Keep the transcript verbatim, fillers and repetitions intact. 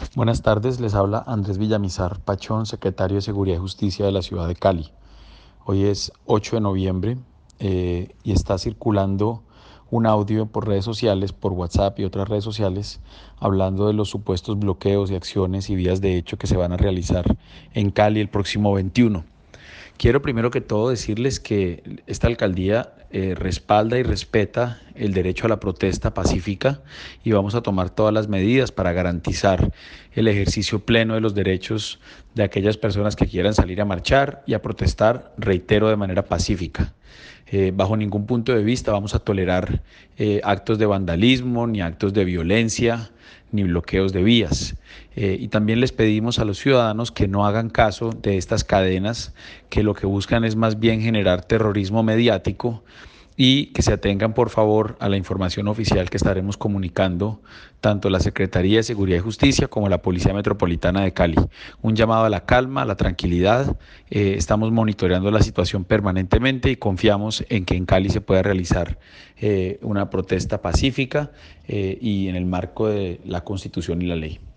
Buenas tardes, les habla Andrés Villamizar Pachón, secretario de Seguridad y Justicia de la ciudad de Cali. Hoy es ocho de noviembre eh, y está circulando un audio por redes sociales, por WhatsApp y otras redes sociales, hablando de los supuestos bloqueos y acciones y vías de hecho que se van a realizar en Cali el próximo veintiuno. Quiero primero que todo decirles que esta alcaldía eh, respalda y respeta el derecho a la protesta pacífica y vamos a tomar todas las medidas para garantizar el ejercicio pleno de los derechos de aquellas personas que quieran salir a marchar y a protestar, reitero, de manera pacífica. Eh, bajo ningún punto de vista vamos a tolerar eh, actos de vandalismo, ni actos de violencia, ni bloqueos de vías. Eh, y también les pedimos a los ciudadanos que no hagan caso de estas cadenas que lo que buscan es más bien generar terrorismo mediático y que se atengan por favor a la información oficial que estaremos comunicando tanto la Secretaría de Seguridad y Justicia como la Policía Metropolitana de Cali. Un llamado a la calma, a la tranquilidad. Eh, estamos monitoreando la situación permanentemente y confiamos en que en Cali se pueda realizar eh, una protesta pacífica eh, y en el marco de la Constitución y la ley.